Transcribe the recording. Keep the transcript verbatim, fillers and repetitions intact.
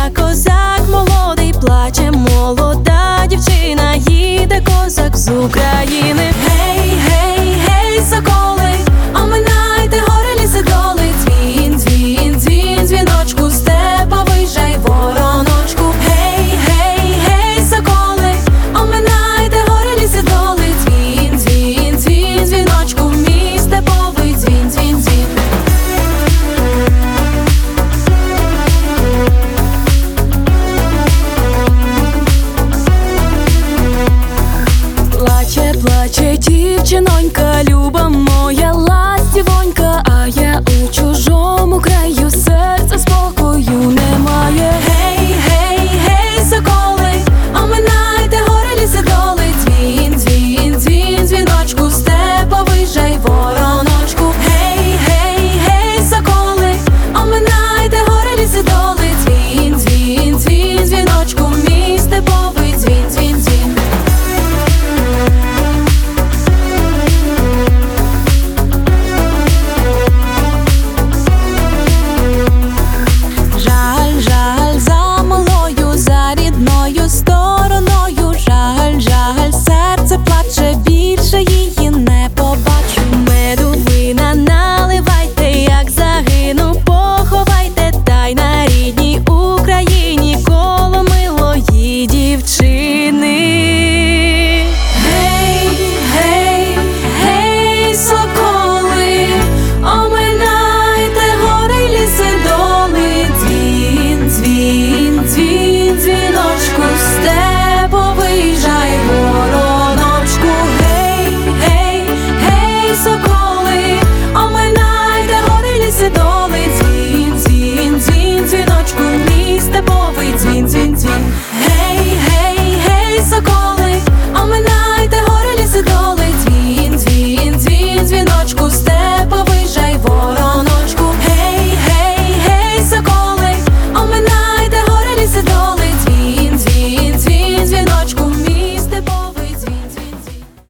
дівчина, козак молодий, плаче молода дівчина, їде козак з України. Гей, гей, гей, соколи, оминайте гори, ліси, доли. Дзвін, дзвін, дзвін, дзвіночку, степовий жай, вороночку. Гей, гей, гей, соколи, оминайте гори, ліси, доли. Дзвін, дзвін, дзвін, дзвіночку, мій степовий дзвін, дзвін, дзвін. Плаче, плаче дівчинонька, люба